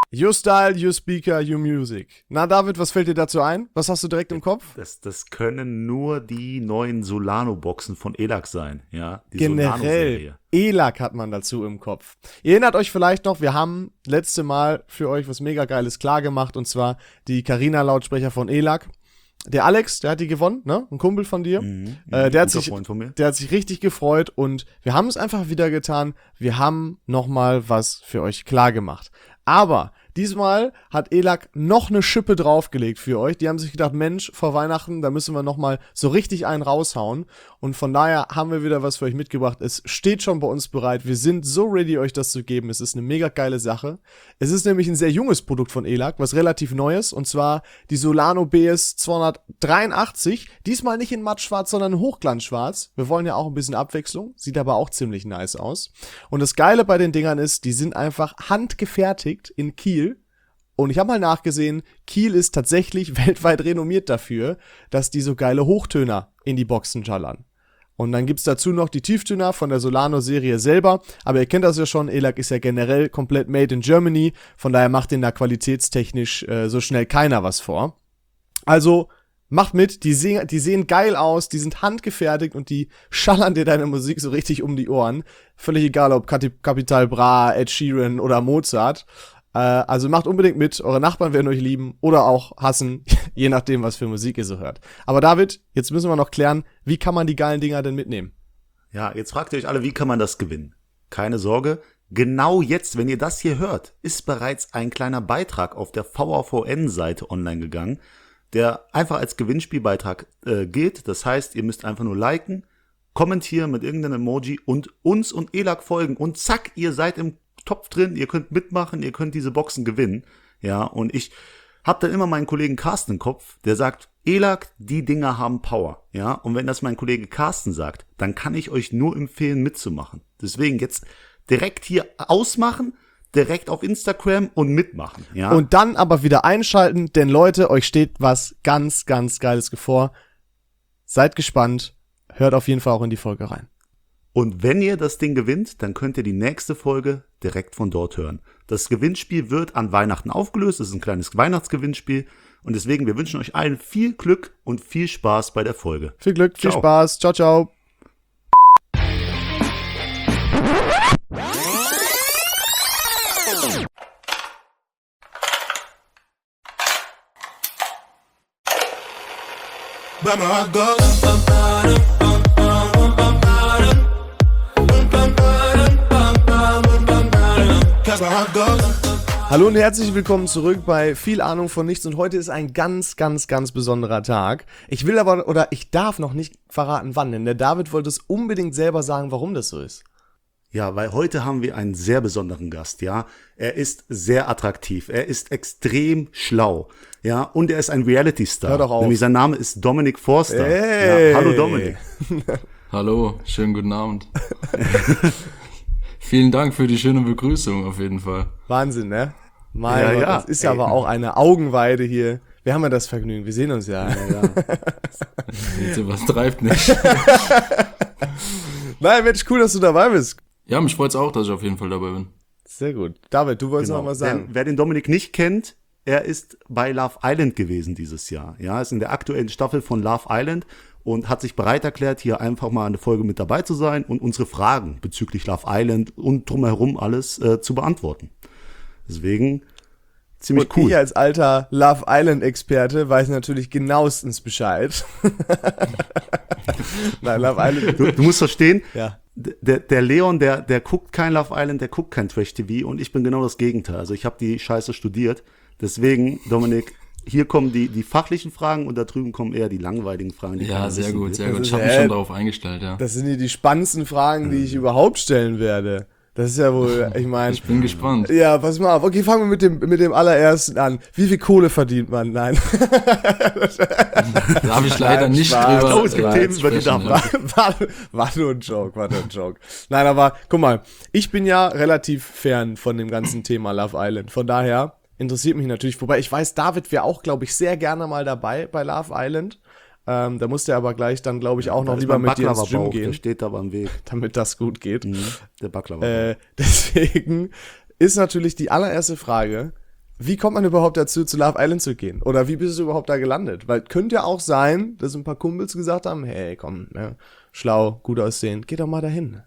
Your Style, Your Speaker, Your Music. Na David, was fällt dir dazu ein? Was hast du direkt im Kopf? Das können nur die neuen Solano-Boxen von ELAC sein, ja. Die Generell, ELAC hat man dazu im Kopf. Ihr erinnert euch vielleicht noch, wir haben letzte Mal für euch was mega Geiles klar gemacht, und zwar die Carina-Lautsprecher von ELAC. Der Alex, der hat die gewonnen, ne? Ein Kumpel von dir. Der hat sich richtig gefreut, und wir haben es einfach wieder getan. Wir haben nochmal was für euch klar gemacht. Aber diesmal hat ELAC noch eine Schippe draufgelegt für euch. Die haben sich gedacht, Mensch, vor Weihnachten, da müssen wir nochmal so richtig einen raushauen. Und von daher haben wir wieder was für euch mitgebracht. Es steht schon bei uns bereit. Wir sind so ready, euch das zu geben. Es ist eine mega geile Sache. Es ist nämlich ein sehr junges Produkt von ELAC, was relativ Neues. Und zwar die Solano BS 283. Diesmal nicht in mattschwarz, sondern in hochglanzschwarz. Wir wollen ja auch ein bisschen Abwechslung. Sieht aber auch ziemlich nice aus. Und das Geile bei den Dingern ist, die sind einfach handgefertigt in Kiel. Und ich habe mal nachgesehen, Kiel ist tatsächlich weltweit renommiert dafür, dass die so geile Hochtöner in die Boxen schallern. Und dann gibt's dazu noch die Tieftöner von der Solano-Serie selber. Aber ihr kennt das ja schon, ELAC ist ja generell komplett made in Germany. Von daher macht denen da qualitätstechnisch so schnell keiner was vor. Also macht mit, die sehen geil aus, die sind handgefertigt und die schallern dir deine Musik so richtig um die Ohren. Völlig egal, ob Capital Bra, Ed Sheeran oder Mozart. Also macht unbedingt mit, eure Nachbarn werden euch lieben oder auch hassen, je nachdem, was für Musik ihr so hört. Aber David, jetzt müssen wir noch klären, wie kann man die geilen Dinger denn mitnehmen? Ja, jetzt fragt ihr euch alle, wie kann man das gewinnen? Keine Sorge, genau jetzt, wenn ihr das hier hört, ist bereits ein kleiner Beitrag auf der VAVN-Seite online gegangen, der einfach als Gewinnspielbeitrag gilt. Das heißt, ihr müsst einfach nur liken, kommentieren mit irgendeinem Emoji und uns und ELAC folgen und zack, ihr seid im Topf drin, ihr könnt mitmachen, ihr könnt diese Boxen gewinnen. Ja, und ich habe dann immer meinen Kollegen Carsten im Kopf, der sagt, ELAC, die Dinger haben Power. Ja, und wenn das mein Kollege Carsten sagt, dann kann ich euch nur empfehlen, mitzumachen. Deswegen jetzt direkt hier ausmachen, direkt auf Instagram und mitmachen. Ja? Und dann aber wieder einschalten, denn Leute, euch steht was ganz, ganz Geiles bevor. Seid gespannt, hört auf jeden Fall auch in die Folge rein. Und wenn ihr das Ding gewinnt, dann könnt ihr die nächste Folge direkt von dort hören. Das Gewinnspiel wird an Weihnachten aufgelöst, es ist ein kleines Weihnachtsgewinnspiel. Und deswegen, wir wünschen euch allen viel Glück und viel Spaß bei der Folge. Viel Glück, viel Spaß, ciao, ciao. Hallo und herzlich willkommen zurück bei Viel Ahnung von Nichts, und heute ist ein ganz, ganz, ganz besonderer Tag. Ich will aber, oder ich darf noch nicht verraten, wann, denn der David wollte es unbedingt selber sagen, warum das so ist. Ja, weil heute haben wir einen sehr besonderen Gast, ja. Er ist sehr attraktiv, er ist extrem schlau, ja, und er ist ein Reality-Star. Hör doch auf. Nämlich sein Name ist Dominic Forster. Hey. Ja, hallo Dominic. Hallo, schönen guten Abend. Vielen Dank für die schöne Begrüßung auf jeden Fall. Wahnsinn, ne? Mein Gott, das ist ja aber auch eine Augenweide hier. Wir haben ja das Vergnügen, wir sehen uns ja. Was treibt nicht. Nein, Mensch, cool, dass du dabei bist. Ja, mich freut's auch, dass ich auf jeden Fall dabei bin. Sehr gut. David, du wolltest noch was sagen. Denn, wer den Dominik nicht kennt, er ist bei Love Island gewesen dieses Jahr. Ja, ist in der aktuellen Staffel von Love Island und hat sich bereit erklärt, hier einfach mal eine Folge mit dabei zu sein und unsere Fragen bezüglich Love Island und drumherum alles zu beantworten. Deswegen ziemlich cool. Ich als alter Love Island-Experte weiß natürlich genauestens Bescheid. Nein, Love Island. Du musst verstehen, ja. Der Leon, der guckt kein Love Island, der guckt kein Trash-TV, und ich bin genau das Gegenteil. Also ich habe die Scheiße studiert. Deswegen, Dominik, hier kommen die fachlichen Fragen und da drüben kommen eher die langweiligen Fragen. Ja, sehr gut, sehr gut. Ich habe mich schon darauf eingestellt, ja. Das sind die spannendsten Fragen, die ich überhaupt stellen werde. Das ist ja wohl, ich meine. Ich bin gespannt. Ja, pass mal auf. Okay, fangen wir mit dem allerersten an. Wie viel Kohle verdient man? Nein. Da habe ich leider nicht drüber. Es gibt Themen, über die darf man. War nur ein Joke. Nein, aber guck mal, ich bin ja relativ fern von dem ganzen Thema Love Island. Von daher interessiert mich natürlich, wobei ich weiß, David wäre auch, glaube ich, sehr gerne mal dabei bei Love Island. Da musste er aber gleich dann, glaube ich, auch noch lieber mit dir ins Gym gehen. Der steht aber am Weg. Damit das gut geht. Der Baklava. Deswegen ist natürlich die allererste Frage, wie kommt man überhaupt dazu, zu Love Island zu gehen? Oder wie bist du überhaupt da gelandet? Weil könnte ja auch sein, dass ein paar Kumpels gesagt haben, hey, komm, ja, schlau, gut aussehen, geh doch mal dahin.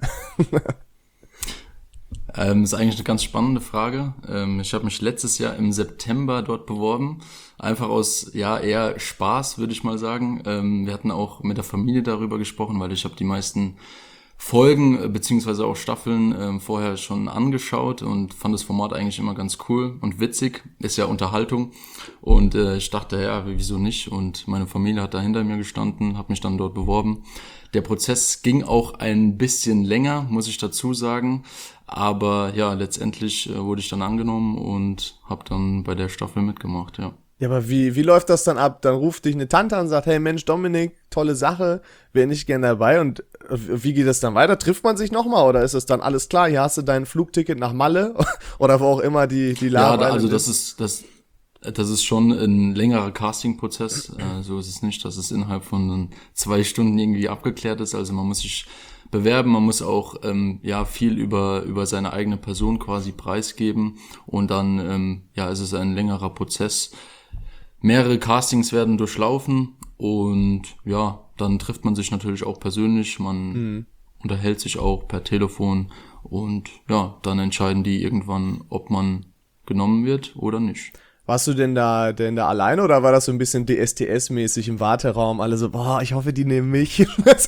Ist eigentlich eine ganz spannende Frage. Ich habe mich letztes Jahr im September dort beworben. Einfach aus, ja, eher Spaß, würde ich mal sagen. Wir hatten auch mit der Familie darüber gesprochen, weil ich habe die meisten Folgen beziehungsweise auch Staffeln vorher schon angeschaut und fand das Format eigentlich immer ganz cool und witzig. Ist ja Unterhaltung. Und ich dachte, ja, wieso nicht? Und meine Familie hat da hinter mir gestanden, habe mich dann dort beworben. Der Prozess ging auch ein bisschen länger, muss ich dazu sagen. Aber ja, letztendlich wurde ich dann angenommen und habe dann bei der Staffel mitgemacht, ja. Ja, aber wie läuft das dann ab? Dann ruft dich eine Tante an und sagt, hey Mensch, Dominik, tolle Sache, wäre nicht gern dabei. Und wie geht das dann weiter? Trifft man sich nochmal oder ist es dann alles klar? Hier hast du dein Flugticket nach Malle oder wo auch immer die Lage also das ist schon ein längerer Casting-Prozess. So ist es nicht, dass es innerhalb von 2 Stunden irgendwie abgeklärt ist. Also man muss sich bewerben, man muss auch viel über seine eigene Person quasi preisgeben und dann ist es ein längerer Prozess. Mehrere Castings werden durchlaufen und ja, dann trifft man sich natürlich auch persönlich, man unterhält sich auch per Telefon und ja, dann entscheiden die irgendwann, ob man genommen wird oder nicht. Warst du denn da alleine oder war das so ein bisschen DSDS-mäßig im Warteraum? Alle so, boah, ich hoffe, die nehmen mich.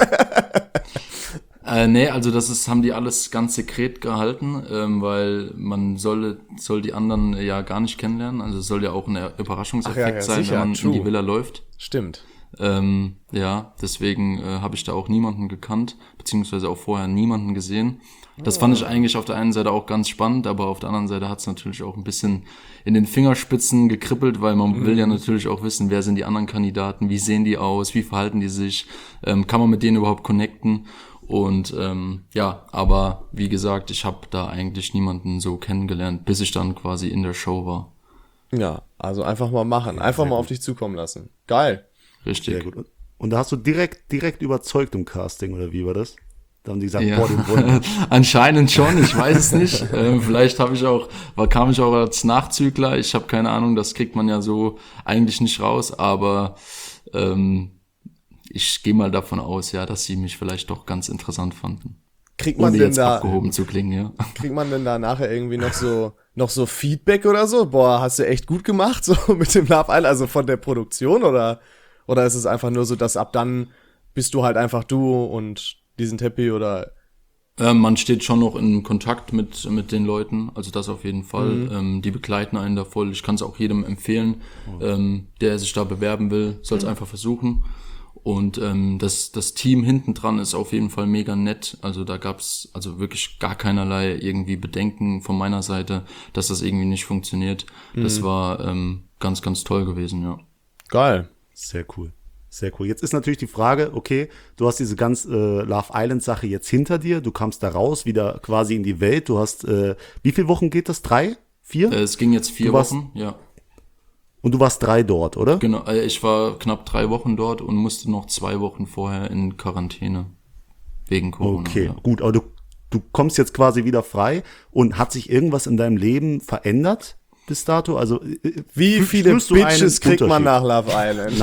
Nee, also haben die alles ganz sekret gehalten, weil man soll die anderen ja gar nicht kennenlernen. Also es soll ja auch ein Überraschungseffekt sein, sicher, wenn man in die Villa läuft. Stimmt. Deswegen habe ich da auch niemanden gekannt, beziehungsweise auch vorher niemanden gesehen. Das fand ich eigentlich auf der einen Seite auch ganz spannend, aber auf der anderen Seite hat es natürlich auch ein bisschen in den Fingerspitzen gekribbelt, weil man will ja natürlich auch wissen, wer sind die anderen Kandidaten, wie sehen die aus, wie verhalten die sich, kann man mit denen überhaupt connecten. Und aber wie gesagt, ich habe da eigentlich niemanden so kennengelernt, bis ich dann quasi in der Show war. Ja, also einfach mal machen, einfach mal auf dich zukommen lassen. Geil. Richtig. Sehr gut. Und da hast du direkt überzeugt im Casting, oder wie war das? Da haben die gesagt, ja. boah, den wollen. Anscheinend schon, ich weiß es nicht. Vielleicht kam ich auch als Nachzügler, ich habe keine Ahnung, das kriegt man ja so eigentlich nicht raus, aber ich gehe mal davon aus, ja, dass sie mich vielleicht doch ganz interessant fanden. Kriegt man ohne denn jetzt da abgehoben zu klingen, ja. Kriegt man denn da nachher irgendwie noch so Feedback oder so? Boah, hast du echt gut gemacht, so mit dem Love Island, also von der Produktion oder ist es einfach nur so, dass ab dann bist du halt einfach du und die sind happy oder? Man steht schon noch in Kontakt mit den Leuten, also das auf jeden Fall. Die begleiten einen da voll. Ich kann es auch jedem empfehlen, der sich da bewerben will, soll es einfach versuchen. Und das Team hinten dran ist auf jeden Fall mega nett. Also da gab's also wirklich gar keinerlei irgendwie Bedenken von meiner Seite, dass das irgendwie nicht funktioniert. Das war ganz, ganz toll gewesen, ja. Geil. Sehr cool. Sehr cool. Jetzt ist natürlich die Frage, okay, du hast diese ganz Love Island Sache jetzt hinter dir, du kamst da raus, wieder quasi in die Welt, du hast, wie viele Wochen geht das? 3? 4? Es ging jetzt 4 Wochen, ja. Und du warst 3 dort, oder? Genau, ich war knapp 3 Wochen dort und musste noch 2 Wochen vorher in Quarantäne. Wegen Corona. Okay, ja. gut, aber du kommst jetzt quasi wieder frei und hat sich irgendwas in deinem Leben verändert bis dato? Also wie viele Bitches kriegt man nach Love Island?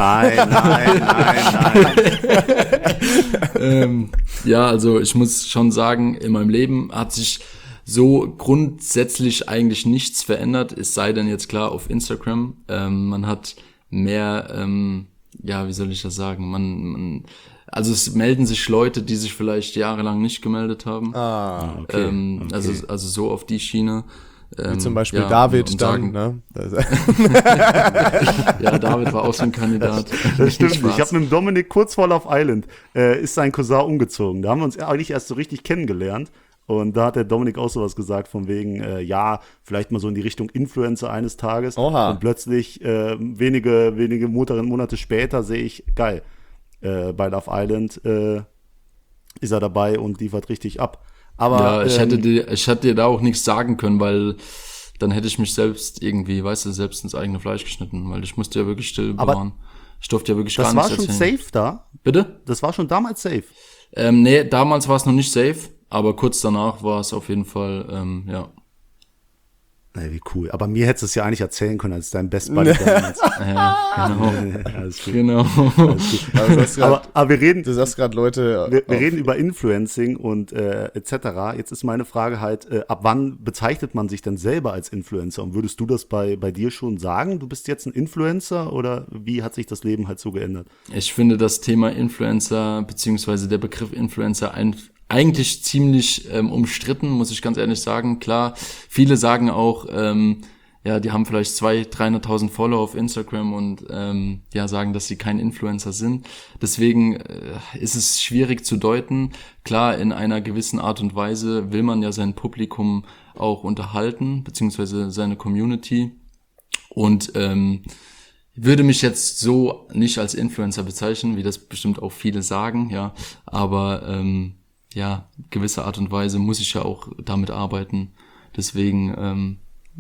Nein. Ja, also ich muss schon sagen, in meinem Leben hat sich so grundsätzlich eigentlich nichts verändert, es sei denn jetzt klar auf Instagram. Man hat mehr, wie soll ich das sagen, also es melden sich Leute, die sich vielleicht jahrelang nicht gemeldet haben. Okay. Also so auf die Schiene. Wie zum Beispiel David dann, ne? Ja, David war auch so ein Kandidat. Das stimmt. Ich habe mit dem Dominik kurz vor Love Island, ist sein Cousin umgezogen. Da haben wir uns eigentlich erst so richtig kennengelernt. Und da hat der Dominik auch sowas gesagt, von wegen, vielleicht mal so in die Richtung Influencer eines Tages. Oha. Und plötzlich, wenige Monate später, sehe ich, geil, bei Love Island ist er dabei und liefert richtig ab. Aber ja, ich hätte dir da auch nichts sagen können, weil dann hätte ich mich selbst irgendwie, selbst ins eigene Fleisch geschnitten, weil ich musste ja wirklich still bewahren. Ich durfte ja wirklich gar nichts erzählen. Das war schon safe da? Bitte? Das war schon damals safe? Nee, damals war es noch nicht safe, aber kurz danach war es auf jeden Fall, ja. Na, wie cool. Aber mir hättest du es ja eigentlich erzählen können als dein Best Buddy damals. Ja, genau. Alles gut. Genau. Alles gut. Aber wir reden, Du sagst gerade Leute. wir reden über Influencing und etc. Jetzt ist meine Frage halt, ab wann bezeichnet man sich denn selber als Influencer? Und würdest du das bei dir schon sagen? Du bist jetzt ein Influencer oder wie hat sich das Leben halt so geändert? Ich finde das Thema Influencer beziehungsweise der Begriff Influencer eigentlich ziemlich umstritten, muss ich ganz ehrlich sagen. Klar, viele sagen auch, die haben vielleicht 200.000, 300.000 Follower auf Instagram und sagen, dass sie kein Influencer sind. Deswegen ist es schwierig zu deuten. Klar, in einer gewissen Art und Weise will man ja sein Publikum auch unterhalten, beziehungsweise seine Community. Und würde mich jetzt so nicht als Influencer bezeichnen, wie das bestimmt auch viele sagen, ja. Aber gewisse Art und Weise muss ich ja auch damit arbeiten. Deswegen,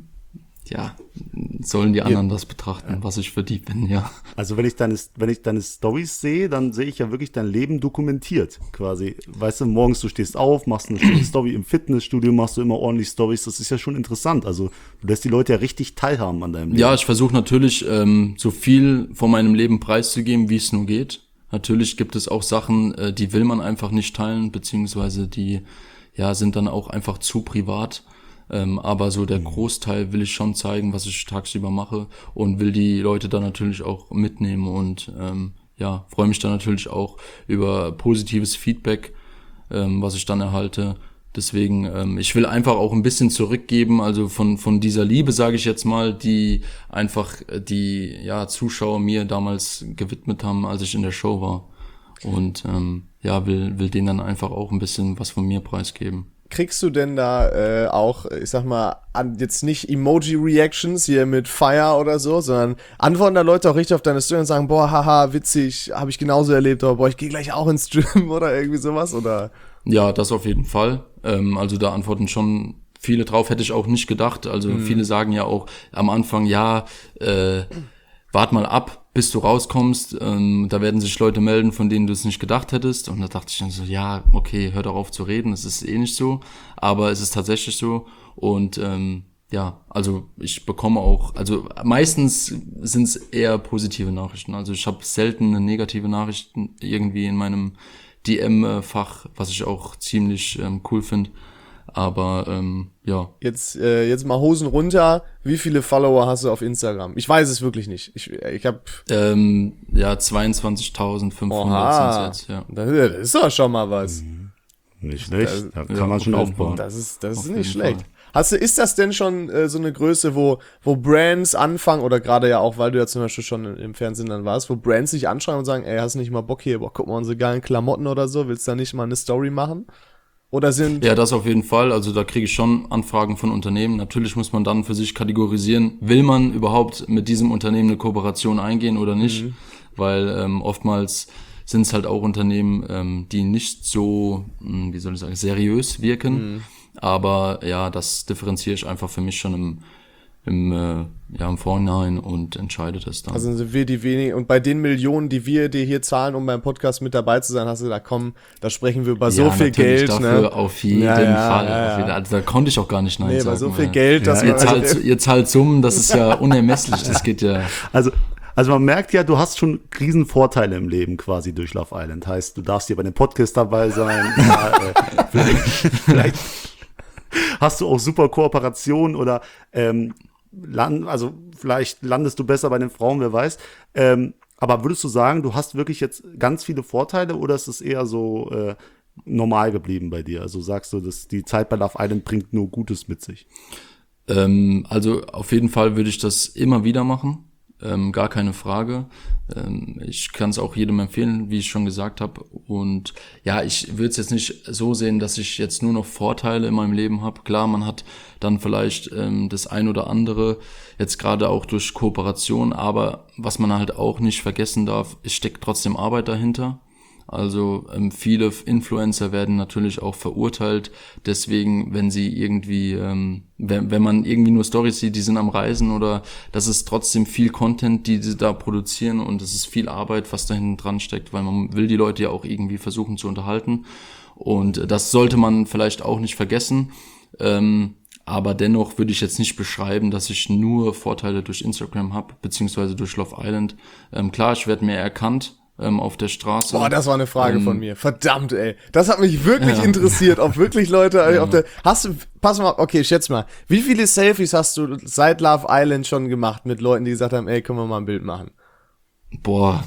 sollen die anderen das betrachten, was ich für die bin, ja. Also wenn ich deine Storys sehe, dann sehe ich ja wirklich dein Leben dokumentiert, quasi. Weißt du, morgens du stehst auf, machst eine schöne Story im Fitnessstudio, machst du immer ordentlich Storys, das ist ja schon interessant. Also du lässt die Leute ja richtig teilhaben an deinem Leben. Ja, ich versuche natürlich, so viel von meinem Leben preiszugeben, wie es nur geht. Natürlich gibt es auch Sachen, die will man einfach nicht teilen, beziehungsweise die, sind dann auch einfach zu privat. Aber so der Großteil will ich schon zeigen, was ich tagsüber mache und will die Leute dann natürlich auch mitnehmen und freue mich dann natürlich auch über positives Feedback, was ich dann erhalte. Deswegen, ich will einfach auch ein bisschen zurückgeben, also von dieser Liebe, sage ich jetzt mal, die einfach die Zuschauer mir damals gewidmet haben, als ich in der Show war. Und will denen dann einfach auch ein bisschen was von mir preisgeben. Kriegst du denn da auch, ich sag mal, jetzt nicht Emoji-Reactions hier mit Fire oder so, sondern antworten da Leute auch richtig auf deine Story und sagen, boah, haha, witzig, habe ich genauso erlebt, oder boah, ich gehe gleich auch ins Gym oder irgendwie sowas, oder? Ja, das auf jeden Fall. Also da antworten schon viele drauf, hätte ich auch nicht gedacht. Also viele sagen ja auch am Anfang, wart mal ab, bis du rauskommst. Da werden sich Leute melden, von denen du es nicht gedacht hättest. Und da dachte ich dann so, ja, okay, hör doch auf zu reden, es ist eh nicht so. Aber es ist tatsächlich so. Und also ich bekomme auch, also meistens sind es eher positive Nachrichten. Also ich habe selten eine negative Nachricht irgendwie in meinem DM-Fach, was ich auch ziemlich cool finde. Aber Jetzt mal Hosen runter. Wie viele Follower hast du auf Instagram? Ich weiß es wirklich nicht. Ich habe 22.500 sind jetzt, ja. Das ist doch schon mal was. Nicht schlecht, da kann man schon aufbauen. Das ist nicht schlecht. Ist das denn schon so eine Größe, wo Brands anfangen, oder gerade ja auch, weil du ja zum Beispiel schon im Fernsehen dann warst, wo Brands sich anschreiben und sagen, ey, hast du nicht mal Bock hier, guck mal unsere geilen Klamotten oder so, willst du da nicht mal eine Story machen? Oder sind... Ja, das auf jeden Fall. Also da kriege ich schon Anfragen von Unternehmen. Natürlich muss man dann für sich kategorisieren, will man überhaupt mit diesem Unternehmen eine Kooperation eingehen oder nicht? Weil oftmals sind es halt auch Unternehmen, die nicht so, seriös wirken. Aber das differenziere ich einfach für mich schon im Vorhinein und entscheide das dann. Also sind wir die wenigen, und bei den Millionen, die wir dir hier zahlen, um beim Podcast mit dabei zu sein, hast du da da sprechen wir über so viel Geld. Dafür ne? Auf jeden Fall. Ja. Also da konnte ich auch gar nicht Nein sagen. Bei so viel Geld, dass ihr zahlt Summen, das ist ja unermesslich, das geht ja. Also man merkt ja, du hast schon riesen Vorteile im Leben quasi durch Love Island. Heißt, du darfst hier bei dem Podcast dabei sein. Vielleicht hast du auch super Kooperationen oder vielleicht landest du besser bei den Frauen, wer weiß. Aber würdest du sagen, du hast wirklich jetzt ganz viele Vorteile oder ist es eher so normal geblieben bei dir? Also sagst du, dass die Zeit bei Love Island bringt nur Gutes mit sich? Also auf jeden Fall würde ich das immer wieder machen. Gar keine Frage. Ich kann es auch jedem empfehlen, wie ich schon gesagt habe. Und ja, ich würde es jetzt nicht so sehen, dass ich jetzt nur noch Vorteile in meinem Leben habe. Klar, man hat dann vielleicht das ein oder andere, jetzt gerade auch durch Kooperation. Aber was man halt auch nicht vergessen darf, es steckt trotzdem Arbeit dahinter. Also viele Influencer werden natürlich auch verurteilt. Deswegen, wenn sie irgendwie, wenn man irgendwie nur Storys sieht, die sind am Reisen, oder das ist trotzdem viel Content, die sie da produzieren, und es ist viel Arbeit, was da hinten dran steckt, weil man will die Leute ja auch irgendwie versuchen zu unterhalten. Und das sollte man vielleicht auch nicht vergessen. Aber dennoch würde ich jetzt nicht beschreiben, dass ich nur Vorteile durch Instagram habe, beziehungsweise durch Love Island. Klar, ich werde mehr erkannt auf der Straße. Boah, das war eine Frage von mir. Verdammt, ey. Das hat mich wirklich interessiert, ob wirklich Leute auf der... Pass mal, okay, schätz mal. Wie viele Selfies hast du seit Love Island schon gemacht mit Leuten, die gesagt haben, ey, können wir mal ein Bild machen? Boah,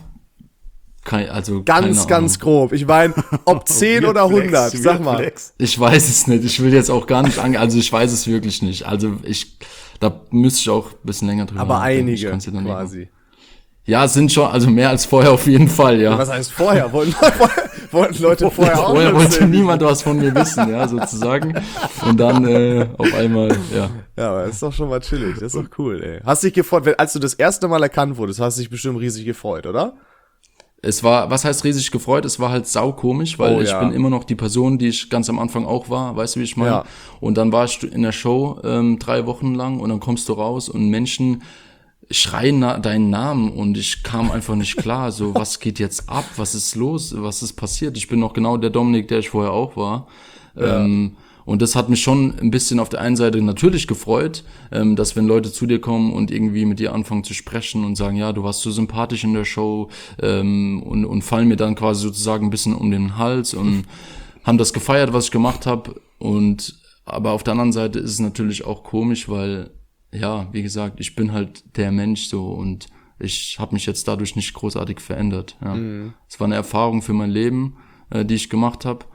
ganz grob. Ich meine, ob 10 oder 100, sag mal. Ich weiß es nicht. Ich will jetzt auch gar nicht also ich weiß es wirklich nicht. Also da müsste ich auch ein bisschen länger drüber aber nachdenken. einige quasi. Ja, es sind schon, also mehr als vorher auf jeden Fall, ja. Was heißt vorher? Wollten Leute vorher auch Vorher wollte niemand was von mir wissen, ja, sozusagen. Und dann auf einmal, ja. Ja, aber das ist doch schon mal chillig. Das ist doch cool, ey. Hast dich gefreut, als du das erste Mal erkannt wurdest, hast du dich bestimmt riesig gefreut, oder? Es war, was heißt riesig gefreut? Es war halt saukomisch, weil ich bin immer noch die Person, die ich ganz am Anfang auch war, weißt du, wie ich meine? Ja. Und dann war ich in der Show 3 Wochen lang und dann kommst du raus und Menschen schreien deinen Namen und ich kam einfach nicht klar, so, was geht jetzt ab? Was ist los? Was ist passiert? Ich bin noch genau der Dominik, der ich vorher auch war. Ja. Und das hat mich schon ein bisschen auf der einen Seite natürlich gefreut, dass wenn Leute zu dir kommen und irgendwie mit dir anfangen zu sprechen und sagen, ja, du warst so sympathisch in der Show und fallen mir dann quasi sozusagen ein bisschen um den Hals und haben das gefeiert, was ich gemacht habe. Aber auf der anderen Seite ist es natürlich auch komisch, weil, ja, wie gesagt, ich bin halt der Mensch so und ich habe mich jetzt dadurch nicht großartig verändert. Ja. Es war eine Erfahrung für mein Leben, die ich gemacht habe.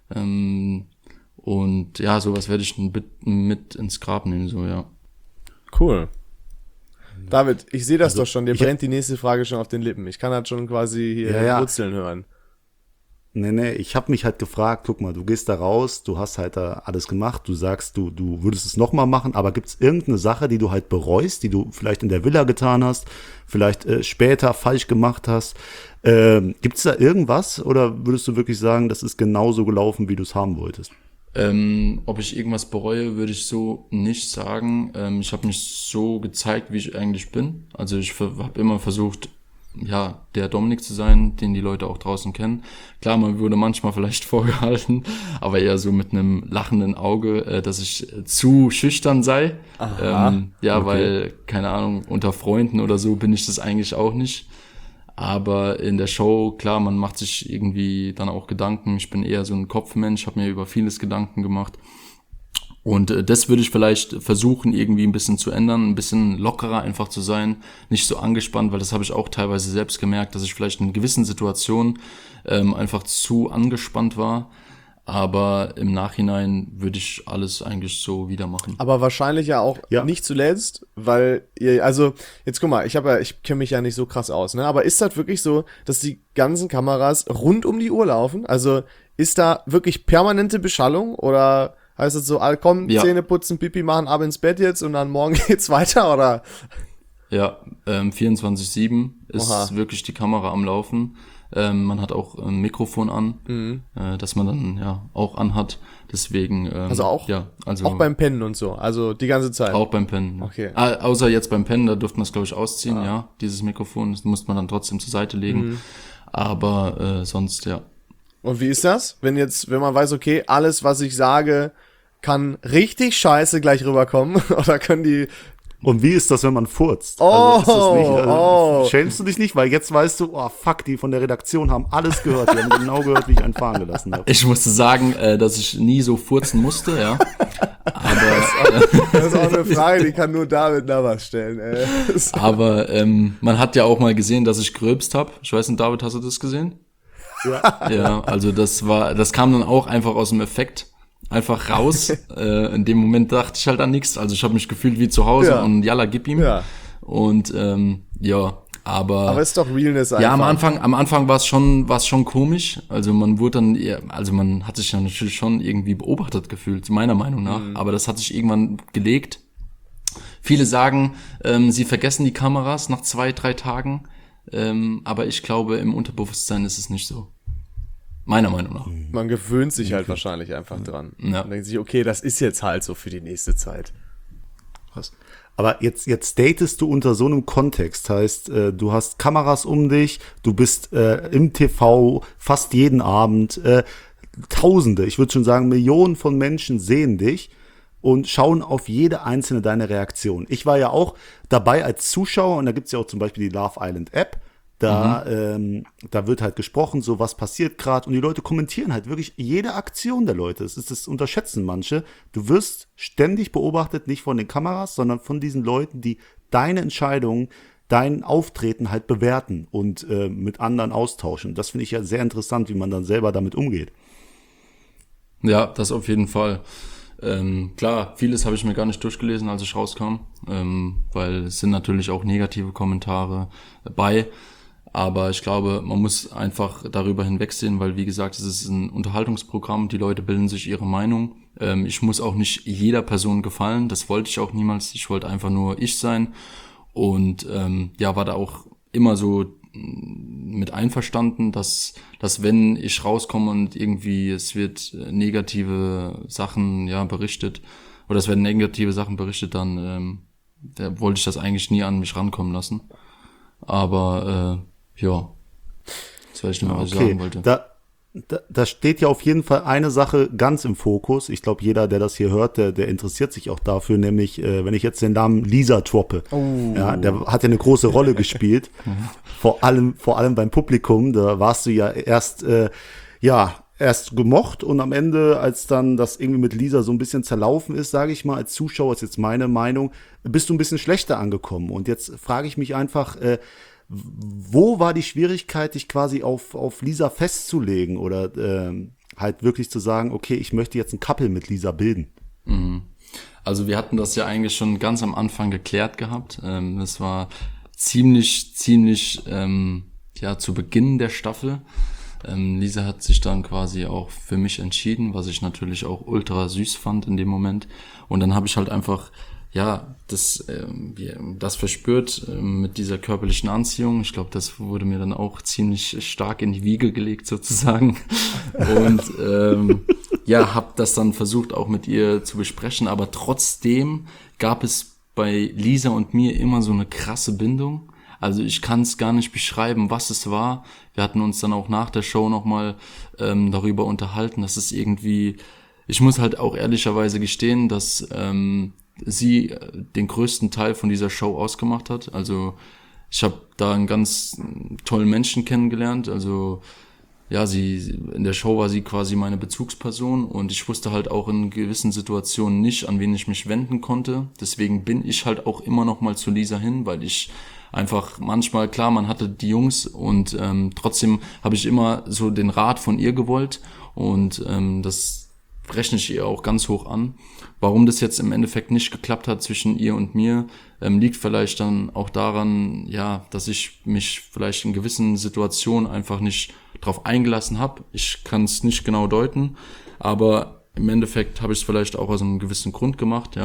Und ja, sowas werde ich mit ins Grab nehmen, so, ja. Cool. David, ich sehe das doch schon, dir brennt die nächste Frage schon auf den Lippen. Ich kann halt schon quasi hier Wurzeln hören. Nee, ich habe mich halt gefragt, guck mal, du gehst da raus, du hast halt da alles gemacht, du sagst, du würdest es nochmal machen, aber gibt's irgendeine Sache, die du halt bereust, die du vielleicht in der Villa getan hast, vielleicht später falsch gemacht hast? Gibt's da irgendwas oder würdest du wirklich sagen, das ist genauso gelaufen, wie du es haben wolltest? Ob ich irgendwas bereue, würde ich so nicht sagen. Ich habe mich so gezeigt, wie ich eigentlich bin. Also ich habe immer versucht, ja, der Dominik zu sein, den die Leute auch draußen kennen. Klar, man wurde manchmal vielleicht vorgehalten, aber eher so mit einem lachenden Auge, dass ich zu schüchtern sei. Okay. Weil, keine Ahnung, unter Freunden oder so bin ich das eigentlich auch nicht. Aber in der Show, klar, man macht sich irgendwie dann auch Gedanken. Ich bin eher so ein Kopfmensch, habe mir über vieles Gedanken gemacht. Und das würde ich vielleicht versuchen, irgendwie ein bisschen zu ändern, ein bisschen lockerer einfach zu sein, nicht so angespannt, weil das habe ich auch teilweise selbst gemerkt, dass ich vielleicht in gewissen Situationen einfach zu angespannt war. Aber im Nachhinein würde ich alles eigentlich so wieder machen. Aber wahrscheinlich ja auch nicht zuletzt, weil also jetzt guck mal, ich kenne mich ja nicht so krass aus, ne? Aber ist das wirklich so, dass die ganzen Kameras rund um die Uhr laufen? Also ist da wirklich permanente Beschallung oder heißt es so, komm, Zähne putzen, Pipi machen, ab ins Bett jetzt und dann morgen geht's weiter, oder? Ja, 24/7 ist wirklich die Kamera am Laufen. Man hat auch ein Mikrofon an, das man dann ja auch anhat. Deswegen auch beim Pennen und so, also die ganze Zeit. Auch beim Pennen. Okay. Außer jetzt beim Pennen, da durfte man es glaube ich ausziehen, dieses Mikrofon, das musste man dann trotzdem zur Seite legen. Aber sonst ja. Und wie ist das, wenn man weiß, okay, alles was ich sage kann richtig scheiße gleich rüberkommen oder können die... Und wie ist das, wenn man furzt? Schämst du dich nicht? Weil jetzt weißt du, fuck, die von der Redaktion haben alles gehört. Die haben genau gehört, wie ich einen fahren gelassen habe. Ich musste sagen, dass ich nie so furzen musste, ja. Aber das ist auch eine Frage, die kann nur David Navas stellen. Aber man hat ja auch mal gesehen, dass ich gerülpst habe. Ich weiß nicht, David, hast du das gesehen? Ja. Ja, also das kam dann auch einfach aus dem Effekt. Einfach raus. In dem Moment dachte ich halt an nichts. Also ich habe mich gefühlt wie zu Hause und jalla, gib ihm. Ja. Und aber ist doch Realness einfach. Ja, am Anfang war es schon komisch. Also man wurde dann man hat sich ja natürlich schon irgendwie beobachtet gefühlt, meiner Meinung nach. Aber das hat sich irgendwann gelegt. Viele sagen, sie vergessen die Kameras nach 2-3 Tagen. Aber ich glaube, im Unterbewusstsein ist es nicht so. Meiner Meinung nach. Man gewöhnt sich halt wahrscheinlich einfach dran. Ja. Man denkt sich, okay, das ist jetzt halt so für die nächste Zeit. Was? Aber jetzt datest du unter so einem Kontext, heißt, du hast Kameras um dich, du bist im TV fast jeden Abend, Tausende, ich würde schon sagen Millionen von Menschen sehen dich und schauen auf jede einzelne deine Reaktion. Ich war ja auch dabei als Zuschauer und da gibt's ja auch zum Beispiel die Love Island App. Da wird halt gesprochen, so was passiert gerade und die Leute kommentieren halt wirklich jede Aktion der Leute. Das unterschätzen manche. Du wirst ständig beobachtet, nicht von den Kameras, sondern von diesen Leuten, die deine Entscheidungen, dein Auftreten halt bewerten und mit anderen austauschen. Das finde ich ja sehr interessant, wie man dann selber damit umgeht. Ja, das auf jeden Fall. Klar, vieles habe ich mir gar nicht durchgelesen, als ich rauskam, weil es sind natürlich auch negative Kommentare bei. Aber ich glaube, man muss einfach darüber hinwegsehen, weil wie gesagt, es ist ein Unterhaltungsprogramm, die Leute bilden sich ihre Meinung. Ich muss auch nicht jeder Person gefallen, das wollte ich auch niemals. Ich wollte einfach nur ich sein und war da auch immer so mit einverstanden, dass wenn ich rauskomme und irgendwie es wird negative Sachen berichtet oder es werden negative Sachen berichtet, dann da wollte ich das eigentlich nie an mich rankommen lassen. Aber das weiß ich nicht mehr, was ich sagen wollte. Da steht ja auf jeden Fall eine Sache ganz im Fokus. Ich glaube, jeder, der das hier hört, der interessiert sich auch dafür, nämlich, wenn ich jetzt den Namen Lisa droppe. Ja, der hat ja eine große Rolle gespielt. Vor allem beim Publikum, da warst du ja erst gemocht und am Ende, als dann das irgendwie mit Lisa so ein bisschen zerlaufen ist, sage ich mal, als Zuschauer, ist jetzt meine Meinung, bist du ein bisschen schlechter angekommen. Und jetzt frage ich mich einfach, wo war die Schwierigkeit, dich quasi auf Lisa festzulegen oder halt wirklich zu sagen, okay, ich möchte jetzt ein Couple mit Lisa bilden? Also wir hatten das ja eigentlich schon ganz am Anfang geklärt gehabt. Das war ziemlich zu Beginn der Staffel. Lisa hat sich dann quasi auch für mich entschieden, was ich natürlich auch ultra süß fand in dem Moment. Und dann habe ich halt einfach das verspürt mit dieser körperlichen Anziehung. Ich glaube, das wurde mir dann auch ziemlich stark in die Wiege gelegt sozusagen. Und habe das dann versucht auch mit ihr zu besprechen. Aber trotzdem gab es bei Lisa und mir immer so eine krasse Bindung. Also ich kann es gar nicht beschreiben, was es war. Wir hatten uns dann auch nach der Show nochmal darüber unterhalten. Das ist irgendwie, ich muss halt auch ehrlicherweise gestehen, dass sie den größten Teil von dieser Show ausgemacht hat. Also ich habe da einen ganz tollen Menschen kennengelernt. Also in der Show war sie quasi meine Bezugsperson und ich wusste halt auch in gewissen Situationen nicht, an wen ich mich wenden konnte. Deswegen bin ich halt auch immer noch mal zu Lisa hin, weil ich einfach manchmal, klar, man hatte die Jungs und trotzdem habe ich immer so den Rat von ihr gewollt und das rechne ich ihr auch ganz hoch an. Warum das jetzt im Endeffekt nicht geklappt hat zwischen ihr und mir, liegt vielleicht dann auch daran, dass ich mich vielleicht in gewissen Situationen einfach nicht drauf eingelassen habe. Ich kann es nicht genau deuten, aber im Endeffekt habe ich es vielleicht auch aus einem gewissen Grund gemacht,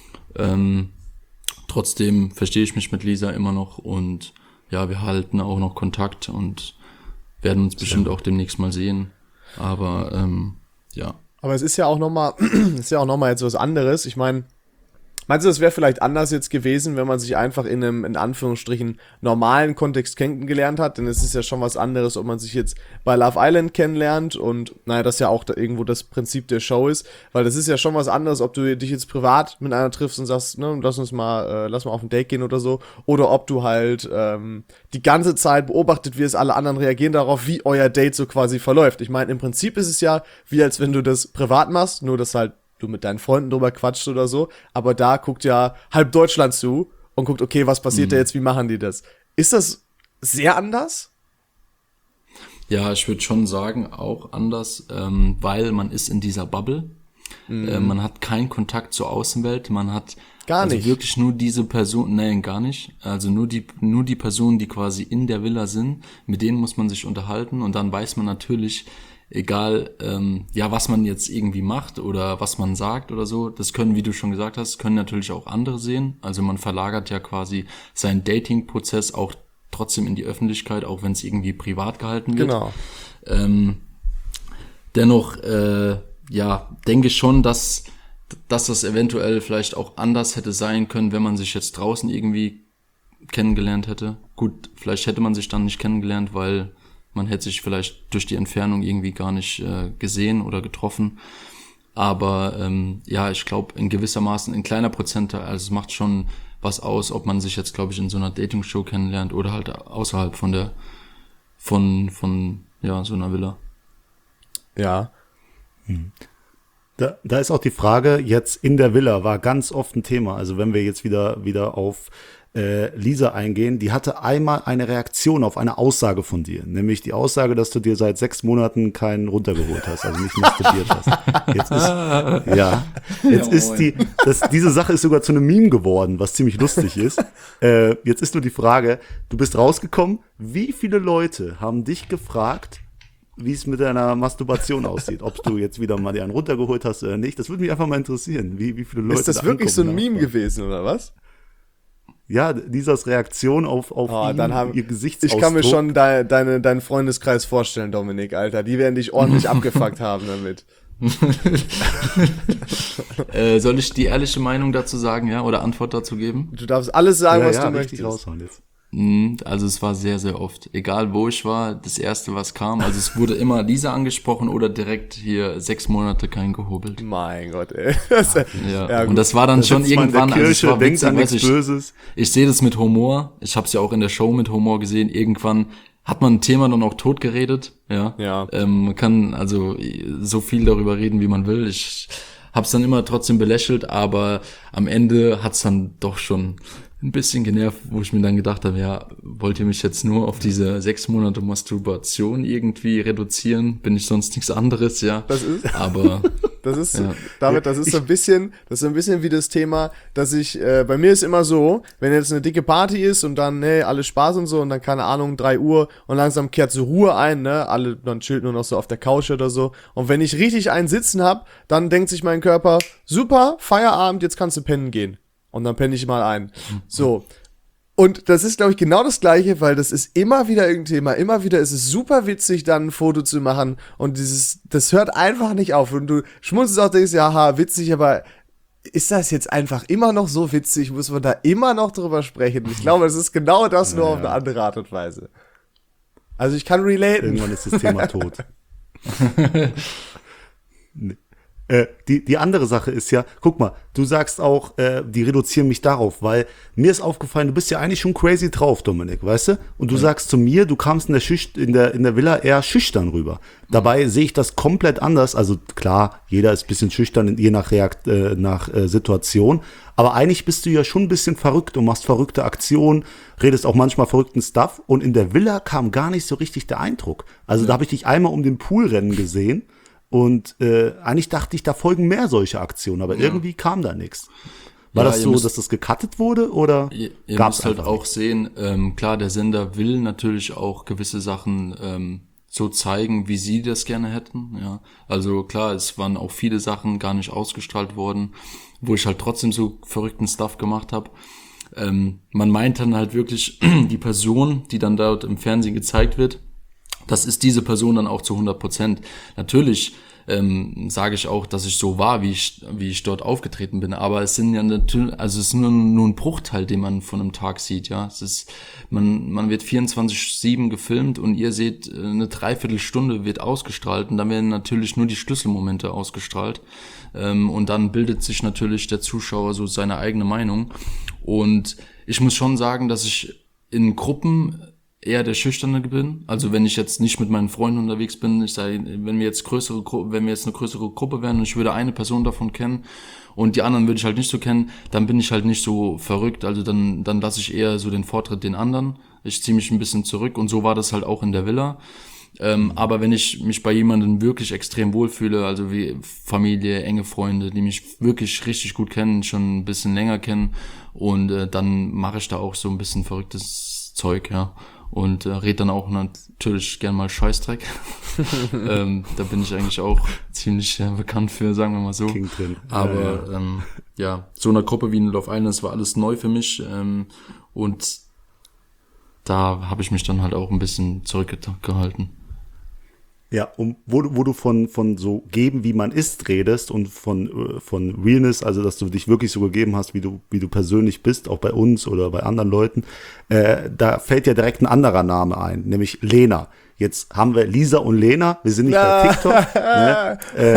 Trotzdem verstehe ich mich mit Lisa immer noch und wir halten auch noch Kontakt und werden uns bestimmt auch demnächst mal sehen. Aber Aber es ist ja auch nochmal, jetzt was anderes. Ich meine, meinst du, das wäre vielleicht anders jetzt gewesen, wenn man sich einfach in einem, in Anführungsstrichen, normalen Kontext kennengelernt hat? Denn es ist ja schon was anderes, ob man sich jetzt bei Love Island kennenlernt und, das ja auch da irgendwo das Prinzip der Show ist, weil das ist ja schon was anderes, ob du dich jetzt privat mit einer triffst und sagst, lass mal auf ein Date gehen oder so, oder ob du halt die ganze Zeit beobachtet wirst, alle anderen reagieren darauf, wie euer Date so quasi verläuft. Ich meine, im Prinzip ist es ja wie als wenn du das privat machst, nur dass halt du mit deinen Freunden drüber quatschst oder so, aber da guckt ja halb Deutschland zu und guckt, okay, was passiert da jetzt, wie machen die das? Ist das sehr anders? Ja, ich würde schon sagen, auch anders, weil man ist in dieser Bubble, man hat keinen Kontakt zur Außenwelt, man hat gar nicht. Also wirklich nur diese Person, nein, gar nicht, also nur die Personen, die quasi in der Villa sind, mit denen muss man sich unterhalten und dann weiß man natürlich, egal, was man jetzt irgendwie macht oder was man sagt oder so, das können, wie du schon gesagt hast, können natürlich auch andere sehen. Also man verlagert ja quasi seinen Dating-Prozess auch trotzdem in die Öffentlichkeit, auch wenn es irgendwie privat gehalten wird. Genau. Dennoch, denke ich schon, dass das eventuell vielleicht auch anders hätte sein können, wenn man sich jetzt draußen irgendwie kennengelernt hätte. Gut, vielleicht hätte man sich dann nicht kennengelernt, weil man hätte sich vielleicht durch die Entfernung irgendwie gar nicht gesehen oder getroffen. Aber ja, ich glaube in gewissermaßen in kleiner Prozentteil, also es macht schon was aus, ob man sich jetzt, glaube ich, in so einer Dating-Show kennenlernt oder halt außerhalb von ja, so einer Villa. Ja. Da ist auch die Frage, jetzt in der Villa war ganz oft ein Thema. Also wenn wir jetzt wieder auf Lisa eingehen, die hatte einmal eine Reaktion auf eine Aussage von dir. Nämlich die Aussage, dass du dir seit 6 Monaten keinen runtergeholt hast, also nicht masturbiert hast. Diese Sache ist sogar zu einem Meme geworden, was ziemlich lustig ist. Jetzt ist nur die Frage, du bist rausgekommen, wie viele Leute haben dich gefragt, wie es mit deiner Masturbation aussieht, ob du jetzt wieder mal dir einen runtergeholt hast oder nicht. Das würde mich einfach mal interessieren, wie viele Leute. Ist das wirklich so ein Meme gewesen, oder was? Ja, Lisas Reaktion auf ihr Gesichtsausdruck. Ich kann mir schon deinen Freundeskreis vorstellen, Dominik, Alter. Die werden dich ordentlich abgefuckt haben damit. Soll ich die ehrliche Meinung dazu sagen, ja, oder Antwort dazu geben? Du darfst alles sagen, was du möchtest. Raushauen jetzt. Also es war sehr, sehr oft. Egal wo ich war, das erste, was kam. Also es wurde immer Lisa angesprochen oder direkt hier 6 Monate kein gehobelt. Mein Gott, ey. Ja, und das war dann schon irgendwann, Kirche, also es war denkt an witzig, nichts Böses. Ich sehe das mit Humor. Ich habe es ja auch in der Show mit Humor gesehen. Irgendwann hat man ein Thema dann auch totgeredet. Ja. Man kann also so viel darüber reden, wie man will. Ich habe es dann immer trotzdem belächelt, aber am Ende hat's dann doch schon ein bisschen genervt, wo ich mir dann gedacht habe, ja, wollt ihr mich jetzt nur auf diese 6 Monate Masturbation irgendwie reduzieren? Bin ich sonst nichts anderes, ja. Das ist, aber das ist, ja. David, das ist so ein bisschen wie das Thema, dass ich, bei mir ist immer so, wenn jetzt eine dicke Party ist und dann, alles Spaß und so und dann, keine Ahnung, 3 Uhr und langsam kehrt so Ruhe ein, ne, alle, dann chillt nur noch so auf der Couch oder so. Und wenn ich richtig einen sitzen hab, dann denkt sich mein Körper, super, Feierabend, jetzt kannst du pennen gehen. Und dann penne ich mal ein. So. Und das ist, glaube ich, genau das Gleiche, weil das ist immer wieder irgendein Thema. Immer wieder ist es super witzig, dann ein Foto zu machen. Und das hört einfach nicht auf. Und du schmunzelst auch, denkst, ja, ha, witzig, aber ist das jetzt einfach immer noch so witzig? Muss man da immer noch drüber sprechen? Ich glaube, es ist genau das, nur auf eine andere Art und Weise. Also ich kann relaten. Irgendwann ist das Thema tot. Nee. Die andere Sache ist ja, guck mal, du sagst auch, die reduzieren mich darauf, weil mir ist aufgefallen, du bist ja eigentlich schon crazy drauf, Dominik, weißt du? Und du sagst zu mir, du kamst in der Villa eher schüchtern rüber. Dabei sehe ich das komplett anders. Also klar, jeder ist ein bisschen schüchtern, je nach Situation. Aber eigentlich bist du ja schon ein bisschen verrückt und machst verrückte Aktionen, redest auch manchmal verrückten Stuff. Und in der Villa kam gar nicht so richtig der Eindruck. Also da habe ich dich einmal um den Pool rennen gesehen. Und eigentlich dachte ich, da folgen mehr solche Aktionen, aber irgendwie kam da nichts. War das so, dass das gecuttet wurde oder ihr müsst halt auch sehen, klar, der Sender will natürlich auch gewisse Sachen so zeigen, wie sie das gerne hätten. Ja, also klar, es waren auch viele Sachen gar nicht ausgestrahlt worden, wo ich halt trotzdem so verrückten Stuff gemacht habe. Man meint dann halt wirklich, die Person, die dann dort im Fernsehen gezeigt wird, das ist diese Person dann auch zu 100%. Natürlich sage ich auch, dass ich so war, wie ich dort aufgetreten bin. Aber es sind ja natürlich, also es ist nur ein Bruchteil, den man von einem Tag sieht, ja. Es ist, man wird 24/7 gefilmt und ihr seht, eine Dreiviertelstunde wird ausgestrahlt und dann werden natürlich nur die Schlüsselmomente ausgestrahlt. Und dann bildet sich natürlich der Zuschauer so seine eigene Meinung. Und ich muss schon sagen, dass ich in Gruppen eher der Schüchterne bin. Also wenn ich jetzt nicht mit meinen Freunden unterwegs bin, ich sage, wenn wir jetzt eine größere Gruppe wären und ich würde eine Person davon kennen und die anderen würde ich halt nicht so kennen, dann bin ich halt nicht so verrückt. Also dann lasse ich eher so den Vortritt den anderen. Ich ziehe mich ein bisschen zurück und so war das halt auch in der Villa. Aber wenn ich mich bei jemandem wirklich extrem wohlfühle, also wie Familie, enge Freunde, die mich wirklich richtig gut kennen, schon ein bisschen länger kennen und dann mache ich da auch so ein bisschen verrücktes Zeug, ja. Und red dann auch natürlich gern mal Scheißdreck. Da bin ich eigentlich auch ziemlich bekannt für, sagen wir mal so. King drin. Aber ja, so eine Gruppe wie in Love Island, das war alles neu für mich. Und da habe ich mich dann halt auch ein bisschen zurückgehalten. Ja, wo du von so geben, wie man ist, redest und von Realness, also dass du dich wirklich so gegeben hast, wie du persönlich bist, auch bei uns oder bei anderen Leuten, da fällt ja direkt ein anderer Name ein, nämlich Lena. Jetzt haben wir Lisa und Lena, wir sind nicht bei TikTok, ne?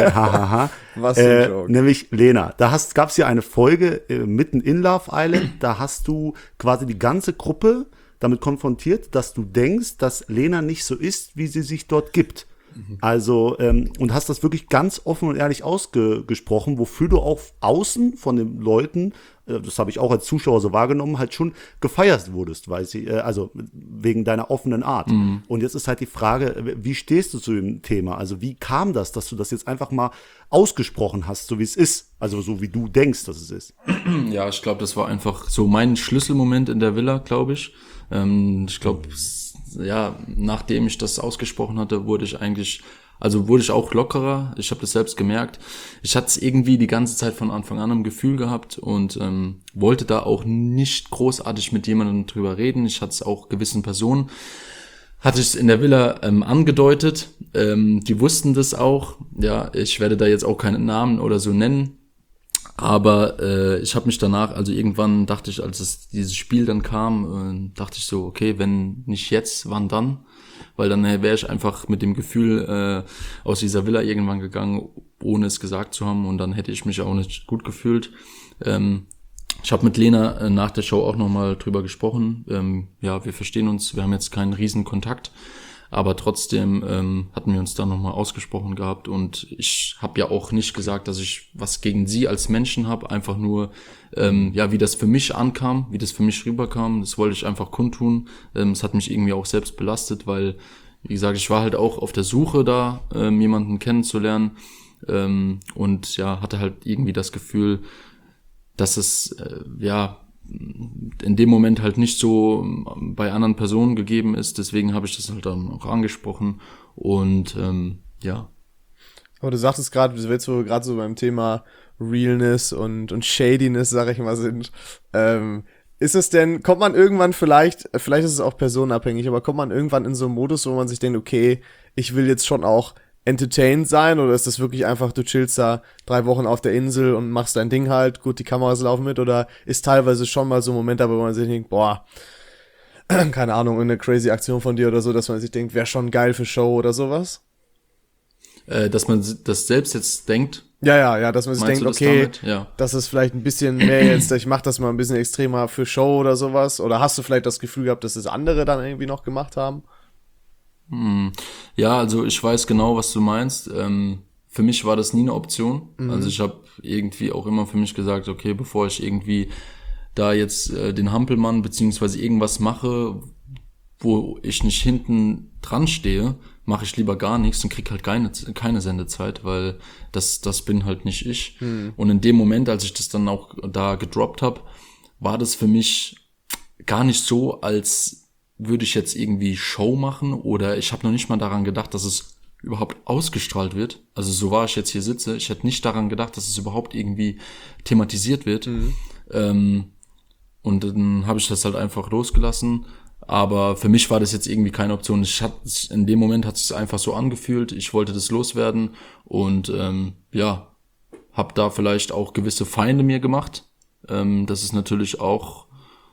Was für ein Joke. Nämlich Lena, gab es ja eine Folge mitten in Love Island, da hast du quasi die ganze Gruppe damit konfrontiert, dass du denkst, dass Lena nicht so ist, wie sie sich dort gibt. Also, und hast das wirklich ganz offen und ehrlich ausgesprochen, wofür du auch außen von den Leuten, das habe ich auch als Zuschauer so wahrgenommen, halt schon gefeiert wurdest, also wegen deiner offenen Art. Und jetzt ist halt die Frage, wie stehst du zu dem Thema? Also wie kam das, dass du das jetzt einfach mal ausgesprochen hast, so wie es ist? Also so wie du denkst, dass es ist. Ja, ich glaube, das war einfach so mein Schlüsselmoment in der Villa, glaube ich. Ich glaube, ja, nachdem ich das ausgesprochen hatte, wurde ich auch lockerer. Ich habe das selbst gemerkt. Ich hatte es irgendwie die ganze Zeit von Anfang an im Gefühl gehabt und wollte da auch nicht großartig mit jemandem drüber reden. Ich hatte es auch gewissen Personen, hatte ich es in der Villa angedeutet. Die wussten das auch. Ja, ich werde da jetzt auch keinen Namen oder so nennen. Aber ich habe mich danach, also irgendwann dachte ich, als dieses Spiel dann kam, dachte ich so, okay, wenn nicht jetzt, wann dann? Weil dann wäre ich einfach mit dem Gefühl aus dieser Villa irgendwann gegangen, ohne es gesagt zu haben, und dann hätte ich mich auch nicht gut gefühlt. Ich habe mit Lena nach der Show auch nochmal drüber gesprochen. Ja, wir verstehen uns, wir haben jetzt keinen riesen Kontakt. Aber trotzdem hatten wir uns da nochmal ausgesprochen gehabt, und ich habe ja auch nicht gesagt, dass ich was gegen sie als Menschen habe, einfach nur, ja, wie das für mich ankam, wie das für mich rüberkam, das wollte ich einfach kundtun. Es hat mich irgendwie auch selbst belastet, weil, wie gesagt, ich war halt auch auf der Suche da, jemanden kennenzulernen, und ja, hatte halt irgendwie das Gefühl, dass es, ja, in dem Moment halt nicht so bei anderen Personen gegeben ist. Deswegen habe ich das halt dann auch angesprochen. Und ja. Aber du sagtest gerade, jetzt wo wir gerade so beim Thema Realness und Shadiness, sag ich mal, sind, ist es denn, kommt man irgendwann vielleicht ist es auch personenabhängig, aber kommt man irgendwann in so einen Modus, wo man sich denkt, okay, ich will jetzt schon auch entertained sein, oder ist das wirklich einfach, du chillst da 3 Wochen auf der Insel und machst dein Ding halt, gut, die Kameras laufen mit, oder ist teilweise schon mal so ein Moment, wo man sich denkt, boah, keine Ahnung, irgendeine crazy Aktion von dir oder so, dass man sich denkt, wäre schon geil für Show oder sowas? Dass man das selbst jetzt denkt. Ja, dass man sich denkt, okay, ja, das ist vielleicht ein bisschen mehr jetzt, ich mach das mal ein bisschen extremer für Show oder sowas, oder hast du vielleicht das Gefühl gehabt, dass das andere dann irgendwie noch gemacht haben? Ja, also ich weiß genau, was du meinst. Für mich war das nie eine Option. Also ich habe irgendwie auch immer für mich gesagt, okay, bevor ich irgendwie da jetzt den Hampelmann beziehungsweise irgendwas mache, wo ich nicht hinten dran stehe, mache ich lieber gar nichts und krieg halt keine Sendezeit, weil das bin halt nicht ich. Und in dem Moment, als ich das dann auch da gedroppt habe, war das für mich gar nicht so, als würde ich jetzt irgendwie Show machen, oder ich habe noch nicht mal daran gedacht, dass es überhaupt ausgestrahlt wird. Also so war ich jetzt hier sitze, ich hätte nicht daran gedacht, dass es überhaupt irgendwie thematisiert wird. Und dann habe ich das halt einfach losgelassen. Aber für mich war das jetzt irgendwie keine Option. In dem Moment hat es sich einfach so angefühlt. Ich wollte das loswerden und ja, habe da vielleicht auch gewisse Feinde mir gemacht. Das ist natürlich auch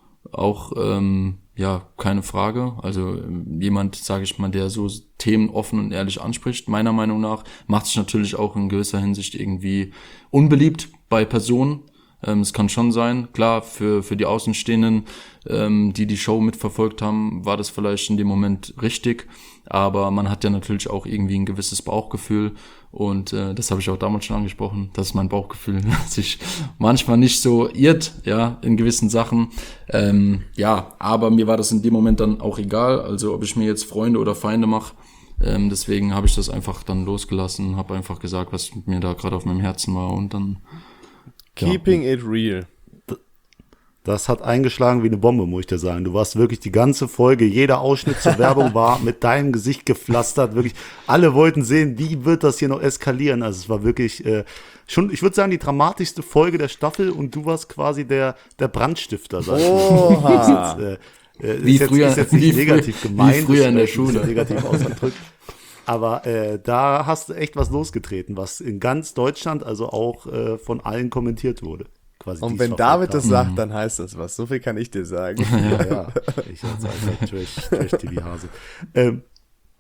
ja, keine Frage. Also jemand, sage ich mal, der so Themen offen und ehrlich anspricht, meiner Meinung nach, macht sich natürlich auch in gewisser Hinsicht irgendwie unbeliebt bei Personen. Es kann schon sein, klar, für die Außenstehenden, die Show mitverfolgt haben, war das vielleicht in dem Moment richtig, aber man hat ja natürlich auch irgendwie ein gewisses Bauchgefühl, und das habe ich auch damals schon angesprochen, dass mein Bauchgefühl sich manchmal nicht so irrt, ja, in gewissen Sachen. Ja, aber mir war das in dem Moment dann auch egal, also ob ich mir jetzt Freunde oder Feinde mache. Deswegen habe ich das einfach dann losgelassen, habe einfach gesagt, was mir da gerade auf meinem Herzen war, und dann Keeping it real. Das hat eingeschlagen wie eine Bombe, muss ich dir sagen. Du warst wirklich die ganze Folge, jeder Ausschnitt zur Werbung war mit deinem Gesicht gepflastert. Wirklich, alle wollten sehen, wie wird das hier noch eskalieren. Also es war wirklich schon, ich würde sagen, die dramatischste Folge der Staffel, und du warst quasi der Brandstifter. Oha. Wie früher, ist jetzt nicht negativ gemeint. Wie früher in der Schule. Negativ ausgedrückt. Aber da hast du echt was losgetreten, was in ganz Deutschland, also auch von allen kommentiert wurde. Quasi Und wenn David das sagt, dann heißt das was. So viel kann ich dir sagen. Ja. Ich als alter Trash-TV-Hase.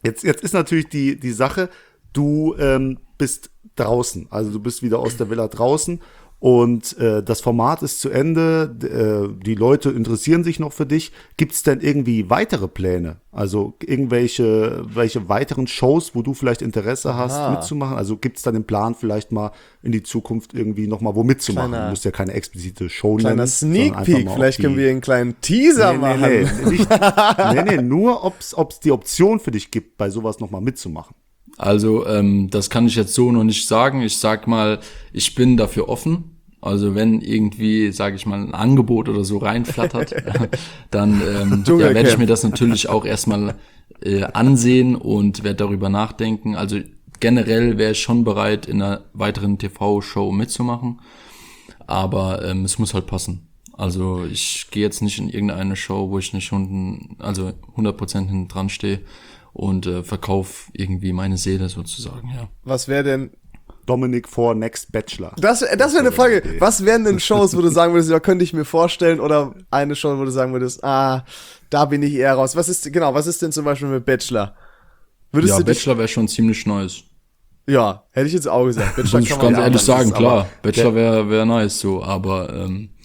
Jetzt ist natürlich die Sache, du bist draußen, also du bist wieder aus der Villa draußen und das Format ist zu Ende, die Leute interessieren sich noch für dich. Gibt es denn irgendwie weitere Pläne? Also welche weiteren Shows, wo du vielleicht Interesse hast, mitzumachen? Also gibt es da den Plan, vielleicht mal in die Zukunft irgendwie nochmal wo mitzumachen? Du musst ja keine explizite Show nennen. Kleiner Sneak Peek, vielleicht können wir einen kleinen Teaser machen. Nee, nur ob's die Option für dich gibt, bei sowas nochmal mitzumachen. Also das kann ich jetzt so noch nicht sagen. Ich sag mal, ich bin dafür offen. Also wenn irgendwie, sage ich mal, ein Angebot oder so reinflattert, dann werde ich mir das natürlich auch erstmal ansehen und werde darüber nachdenken. Also generell wäre ich schon bereit, in einer weiteren TV-Show mitzumachen, aber es muss halt passen. Also ich gehe jetzt nicht in irgendeine Show, wo ich nicht 100% hinten dran stehe und verkaufe irgendwie meine Seele sozusagen, ja. Was wäre denn Dominik for Next Bachelor? Das wäre eine Frage. Was wären denn Shows, wo du sagen würdest, ja, könnte ich mir vorstellen, oder eine Show, wo du sagen würdest, da bin ich eher raus. Was ist denn zum Beispiel mit Bachelor? Bachelor wäre schon ziemlich nice. Ja, hätte ich jetzt auch gesagt. Bachelor muss ich ganz ehrlich sagen, klar. Bachelor wäre nice so, aber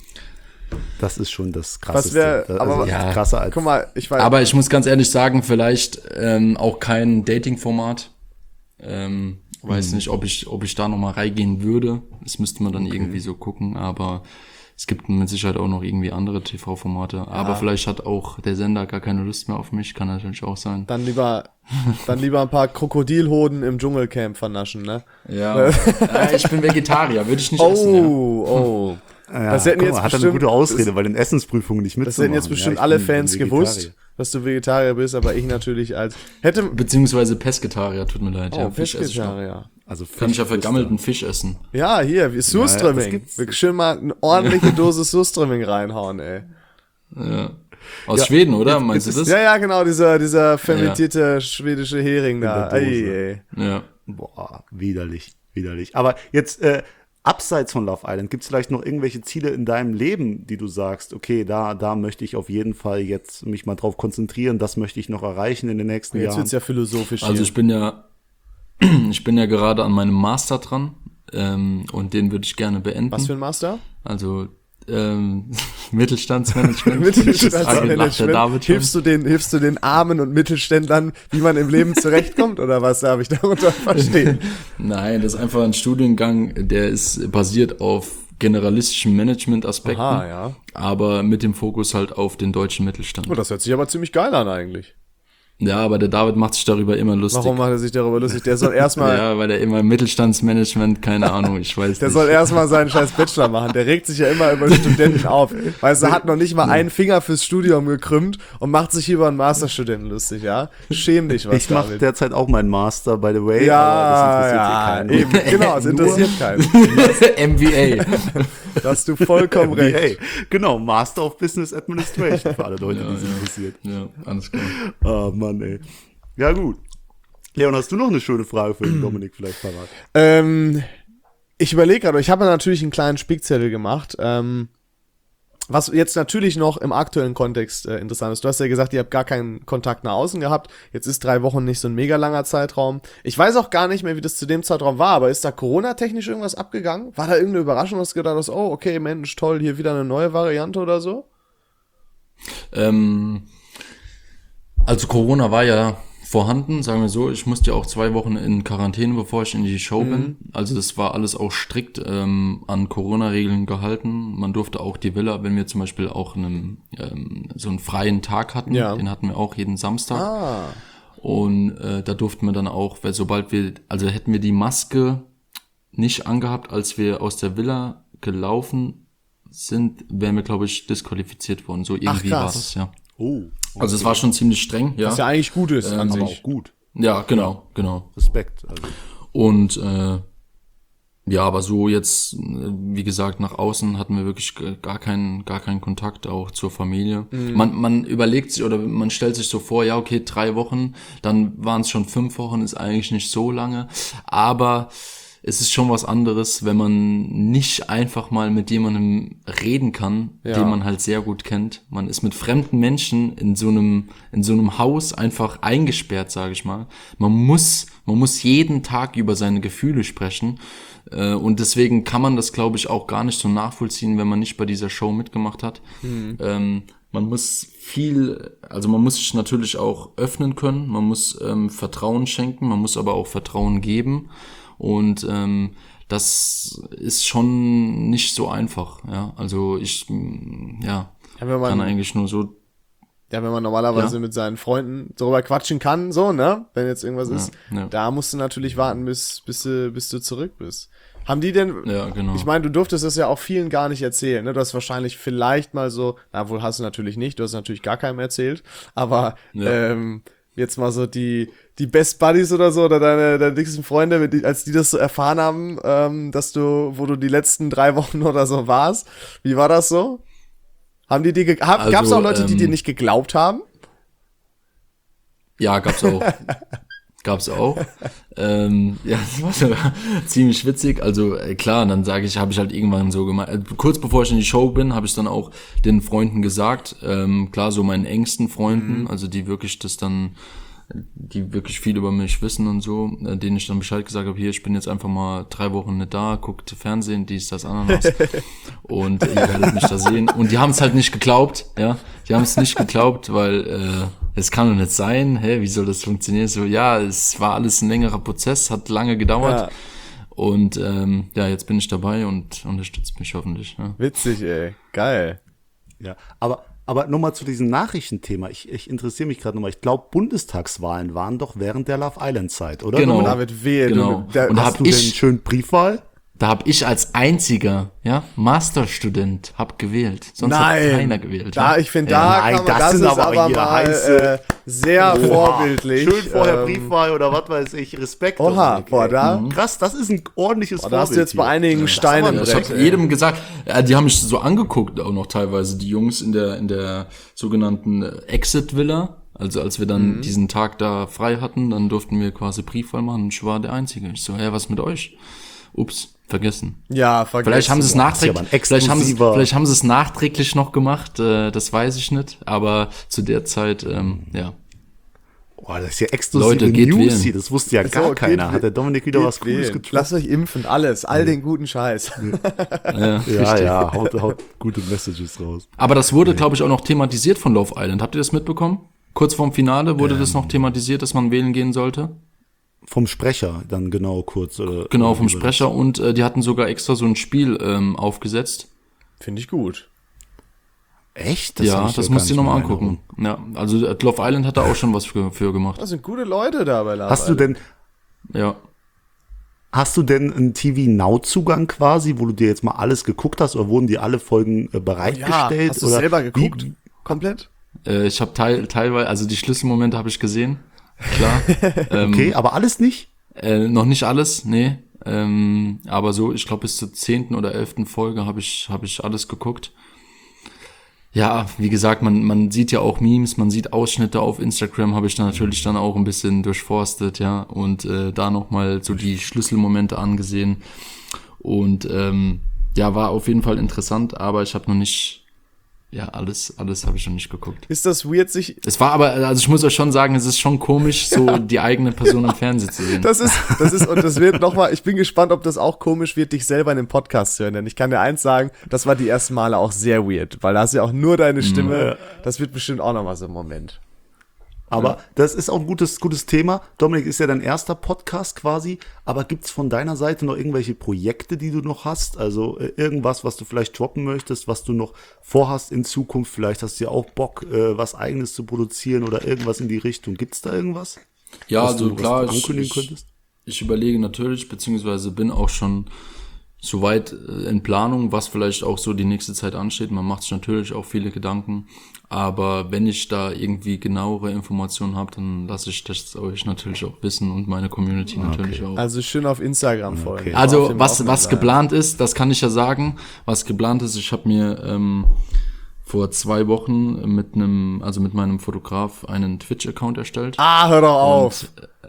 das ist schon das Krasseste. Krasser als. Guck mal, aber ich muss ganz ehrlich sagen, vielleicht auch kein Dating-Format. Weiß nicht, ob ich da nochmal reingehen würde. Das müsste man dann irgendwie so gucken, aber es gibt mit Sicherheit auch noch irgendwie andere TV-Formate. Aber vielleicht hat auch der Sender gar keine Lust mehr auf mich, kann natürlich auch sein. Dann lieber ein paar Krokodilhoden im Dschungelcamp vernaschen, ne? Ja. Ich bin Vegetarier, würde ich nicht essen. Oh. Ja, das hätten jetzt hat bestimmt, eine gute Ausrede, weil in Essensprüfungen nicht mitzumachen. Das hätten jetzt bestimmt alle Fans gewusst, dass du Vegetarier bist, aber ich natürlich beziehungsweise Pesketarier, tut mir leid. Oh, ja, Pesketarier. Also Fisch kann ich ja vergammelten Fisch essen. Ja, hier, wie Surströmming. Wir schön mal eine ordentliche Dose Surströmming reinhauen, ey. Ja. Aus Schweden, oder? Meinst du das? Ja, genau, dieser fermentierte schwedische Hering da. Ey. Ja. Boah, widerlich. Aber jetzt, abseits von Love Island, gibt es vielleicht noch irgendwelche Ziele in deinem Leben, die du sagst, okay, da möchte ich auf jeden Fall jetzt mich mal drauf konzentrieren, das möchte ich noch erreichen in den nächsten Jahren. Jetzt wird's ja philosophisch. Also ich bin ja gerade an meinem Master dran und den würde ich gerne beenden. Was für ein Master? Also Mittelstandsmanagement. Hilfst du den Armen und Mittelständlern, wie man im Leben zurechtkommt, oder was darf ich darunter verstehen? Nein, das ist einfach ein Studiengang, der ist basiert auf generalistischen Management-Aspekten, aber mit dem Fokus halt auf den deutschen Mittelstand. Oh, das hört sich aber ziemlich geil an eigentlich. Ja, aber der David macht sich darüber immer lustig. Warum macht er sich darüber lustig? Der soll erstmal. Ja, weil er immer Mittelstandsmanagement, keine Ahnung, ich weiß nicht. Der soll erstmal seinen scheiß Bachelor machen. Der regt sich ja immer über Studenten auf. Weißt du, hat noch nicht mal einen Finger fürs Studium gekrümmt und macht sich über einen Masterstudenten lustig, ja? Schäm dich, was ich mache derzeit auch meinen Master, by the way. Ja, aber das interessiert keinen. Genau, es interessiert keinen. MBA. Da hast du vollkommen recht. Genau, Master of Business Administration für alle Leute, die sich interessiert. Ja, alles klar. Oh Mann, ey. Ja, gut. Leon, hast du noch eine schöne Frage für den Dominik vielleicht parat? Ich überlege gerade, ich habe natürlich einen kleinen Spickzettel gemacht, was jetzt natürlich noch im aktuellen Kontext interessant ist. Du hast ja gesagt, ihr habt gar keinen Kontakt nach außen gehabt. Jetzt ist 3 Wochen nicht so ein mega langer Zeitraum. Ich weiß auch gar nicht mehr, wie das zu dem Zeitraum war, aber ist da Corona-technisch irgendwas abgegangen? War da irgendeine Überraschung, dass du gedacht hast, oh, okay, Mensch, toll, hier wieder eine neue Variante oder so? Also Corona war ja vorhanden, sagen wir so. Ich musste ja auch 2 Wochen in Quarantäne, bevor ich in die Show bin. Also das war alles auch strikt an Corona-Regeln gehalten. Man durfte auch die Villa, wenn wir zum Beispiel auch so einen freien Tag hatten, den hatten wir auch jeden Samstag. Und da durften wir dann auch, weil hätten wir die Maske nicht angehabt, als wir aus der Villa gelaufen sind, wären wir, glaube ich, disqualifiziert worden. So irgendwie war das, ja. Oh. Also es war schon ziemlich streng, ja. Was ja eigentlich gut ist an aber sich. auch gut. Ja, genau. Respekt. Also. Und aber so jetzt, wie gesagt, nach außen hatten wir wirklich gar keinen Kontakt auch zur Familie. Man überlegt sich oder man stellt sich so vor, ja okay, 3 Wochen, dann waren es schon 5 Wochen, ist eigentlich nicht so lange. Aber es ist schon was anderes, wenn man nicht einfach mal mit jemandem reden kann, den man halt sehr gut kennt. Man ist mit fremden Menschen in so einem Haus einfach eingesperrt, sage ich mal. Man muss jeden Tag über seine Gefühle sprechen. Und deswegen kann man das, glaube ich, auch gar nicht so nachvollziehen, wenn man nicht bei dieser Show mitgemacht hat. Man muss man muss sich natürlich auch öffnen können, man muss Vertrauen schenken, man muss aber auch Vertrauen geben. Und das ist schon nicht so einfach, ja. Also wenn man kann eigentlich nur so. Ja, wenn man normalerweise mit seinen Freunden darüber quatschen kann, so, ne? Wenn jetzt irgendwas ist, da musst du natürlich warten, bis du zurück bist. Haben die denn, ich meine, du durftest das ja auch vielen gar nicht erzählen, ne? Du hast wahrscheinlich vielleicht mal so, wohl hast du natürlich nicht, du hast natürlich gar keinem erzählt, aber jetzt mal so die Best Buddies oder so, oder deine dicksten Freunde, als die das so erfahren haben, wo du die letzten 3 Wochen oder so warst, wie war das so? Haben die dir gab's auch Leute, die dir nicht geglaubt haben? Ja, gab's auch. Das war sogar ziemlich witzig. Also klar, dann habe ich halt irgendwann so gemacht. Kurz bevor ich in die Show bin, habe ich dann auch den Freunden gesagt, klar, so meinen engsten Freunden, also die wirklich viel über mich wissen und so, denen ich dann Bescheid gesagt habe, hier, ich bin jetzt einfach mal 3 Wochen nicht da, guckt Fernsehen, dies, das, Ananas und ihr werdet mich da sehen. Und die haben es halt nicht geglaubt, ja, weil es kann doch nicht sein, wie soll das funktionieren? So, ja, es war alles ein längerer Prozess, hat lange gedauert und jetzt bin ich dabei und unterstützt mich hoffentlich. Ja. Witzig, ey, geil. Ja, aber nochmal zu diesem Nachrichtenthema. Ich interessiere mich gerade nochmal. Ich glaube, Bundestagswahlen waren doch während der Love Island Zeit, oder? Genau. David Wehe. Genau. Und hast du denn einen schönen Briefwahl? Da habe ich als einziger, Masterstudent gewählt. Sonst hat keiner gewählt. Ich finde, das ist aber mal sehr vorbildlich. Schön vorher Briefwahl oder was weiß ich, Respekt. Oha, krass, das ist ein ordentliches Vorbild. Da hast du jetzt bei einigen Steinen. Ich habe jedem gesagt, die haben mich so angeguckt auch noch teilweise, die Jungs in der sogenannten Exit-Villa. Also als wir dann diesen Tag da frei hatten, dann durften wir quasi Briefwahl machen und ich war der Einzige. Ich so, was mit euch? Ups, vergessen. Ja, vergessen. Vielleicht haben sie es nachträglich noch gemacht, das weiß ich nicht, aber zu der Zeit, Boah, das ist ja exklusive News hier, das wusste ja gar keiner. Hat der Dominik wieder was Cooles getroffen? Lasst euch impfen, all den guten Scheiß. Haut gute Messages raus. Aber das wurde, glaube ich, auch noch thematisiert von Love Island. Habt ihr das mitbekommen? Kurz vorm Finale wurde das noch thematisiert, dass man wählen gehen sollte? Vom Sprecher dann kurz. Genau, vom Sprecher und die hatten sogar extra so ein Spiel aufgesetzt. Finde ich gut. Echt? Das musst du dir nochmal angucken. Ja, also Love Island hat da auch schon was für gemacht. Das sind gute Leute da bei Love Island. Hast du denn einen TV-Now-Zugang quasi, wo du dir jetzt mal alles geguckt hast, oder wurden dir alle Folgen bereitgestellt? Ja, hast du selber geguckt? Komplett? Ich habe teilweise, also die Schlüsselmomente habe ich gesehen. Klar. Okay, aber alles nicht? Noch nicht alles, nee. Aber so, ich glaube, bis zur 10. oder 11. Folge habe ich alles geguckt. Ja, wie gesagt, man sieht ja auch Memes, man sieht Ausschnitte auf Instagram, habe ich dann natürlich dann auch ein bisschen durchforstet, und da nochmal so die Schlüsselmomente angesehen. Und war auf jeden Fall interessant, aber ich habe noch nicht, alles habe ich noch nicht geguckt. Ist das weird, Es war aber, also ich muss euch schon sagen, es ist schon komisch, so die eigene Person im Fernsehen zu sehen. Das ist, und das wird nochmal, ich bin gespannt, ob das auch komisch wird, dich selber in dem Podcast zu hören, denn ich kann dir eins sagen, das war die ersten Male auch sehr weird, weil da hast du ja auch nur deine Stimme, das wird bestimmt auch nochmal so ein Moment. Aber das ist auch ein gutes Thema. Dominik, ist ja dein erster Podcast quasi, aber gibt's von deiner Seite noch irgendwelche Projekte, die du noch hast? Also irgendwas, was du vielleicht droppen möchtest, was du noch vorhast in Zukunft? Vielleicht hast du ja auch Bock, was Eigenes zu produzieren oder irgendwas in die Richtung. Gibt's da irgendwas? Ja, also klar, was du ankündigen könntest? Ich überlege natürlich, beziehungsweise bin auch schon soweit in Planung, was vielleicht auch so die nächste Zeit ansteht. Man macht sich natürlich auch viele Gedanken. Aber wenn ich da irgendwie genauere Informationen habe, dann lasse ich das euch natürlich auch wissen und meine Community natürlich auch. Also schön auf Instagram folgen. Okay. Also was geplant ist, das kann ich ja sagen. Was geplant ist, ich habe mir vor 2 Wochen mit meinem Fotograf einen Twitch-Account erstellt. Hör doch auf.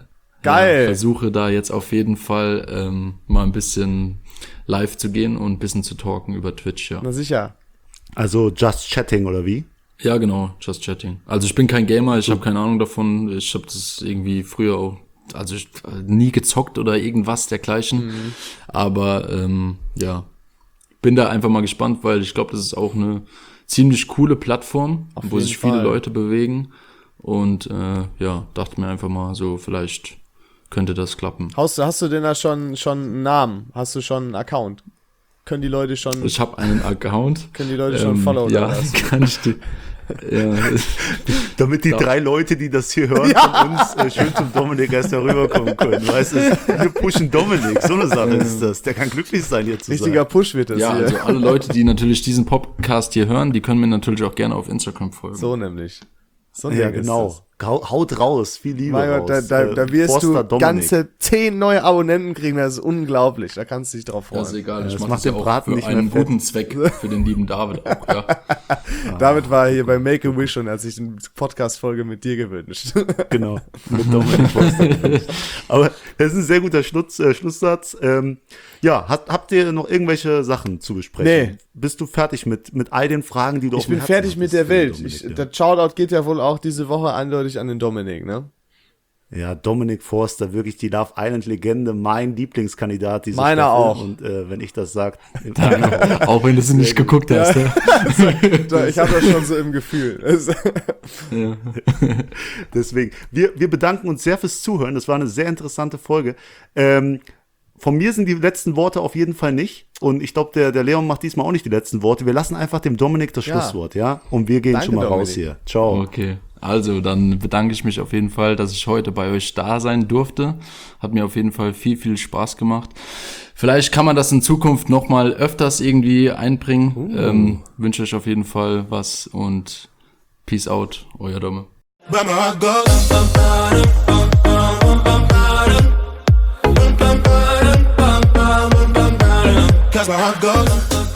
Geil. Versuche da jetzt auf jeden Fall mal ein bisschen live zu gehen und ein bisschen zu talken über Twitch, ja. Na sicher. Also Just Chatting oder wie? Ja, genau, Just Chatting. Also ich bin kein Gamer, ich habe keine Ahnung davon. Ich habe das irgendwie früher auch, also nie gezockt oder irgendwas dergleichen. Aber ja, bin da einfach mal gespannt, weil ich glaube, das ist auch eine ziemlich coole Plattform, Auf wo jeden sich viele Fall. Leute bewegen. Und ja, dachte mir einfach mal so, vielleicht könnte das klappen. Hast du denn da schon einen Namen? Hast du schon einen Account? Können die Leute schon, Ich habe einen Account. können die Leute schon followen? Ja, oder was? kann ich die. Ja, Damit die 3 Leute, die das hier hören von uns, schön zum Dominik erst herüberkommen können. Weißt du, wir pushen Dominik, so eine Sache ist das. Der kann glücklich sein, hier zu Richtiger sein. Push wird das ja, hier. also alle Leute, die natürlich diesen Podcast hier hören, die können mir natürlich auch gerne auf Instagram folgen. So nämlich. So ein Ja, Ding ist genau. das. Haut raus, viel Liebe Mein Gott, raus. da wirst Forster du Dominik. ganze 10 neue Abonnenten kriegen, das ist unglaublich. Da kannst du dich drauf Ja, freuen. ist egal, Ja, ich das mache macht das ja den auch Braten für nicht einen mehr fett. guten Zweck, für den lieben David auch, ja. David war hier bei Make-A-Wish und hat sich eine Podcast-Folge mit dir gewünscht. Genau, mit Dominik Forster. Aber das ist ein sehr guter Schlusssatz. Ja, habt ihr noch irgendwelche Sachen zu besprechen? Nee. Bist du fertig mit all den Fragen, die du auf Ich dem bin Herzen fertig mit hattest der für den Welt. Dominik, ja. Der Shoutout geht ja wohl auch diese Woche eindeutig an den Dominik, ne? Ja, Dominik Forster, wirklich die Love Island-Legende, mein Lieblingskandidat dieser Meiner Staffel. auch. Und wenn ich das sage, Auch wenn du es nicht geguckt hast, ne? Ich habe das schon so im Gefühl. Ja. deswegen, wir bedanken uns sehr fürs Zuhören. Das war eine sehr interessante Folge. Von mir sind die letzten Worte auf jeden Fall nicht. Und ich glaube, der Leon macht diesmal auch nicht die letzten Worte. Wir lassen einfach dem Dominik das Ja. Schlusswort, ja? Und wir gehen Danke, schon mal raus Dominik. hier. Ciao. Okay, also dann bedanke ich mich auf jeden Fall, dass ich heute bei euch da sein durfte. Hat mir auf jeden Fall viel Spaß gemacht. Vielleicht kann man das in Zukunft noch mal öfters irgendwie einbringen. Wünsche euch auf jeden Fall was und Peace out, euer Domme. But my heart goes. Cause my heart goes.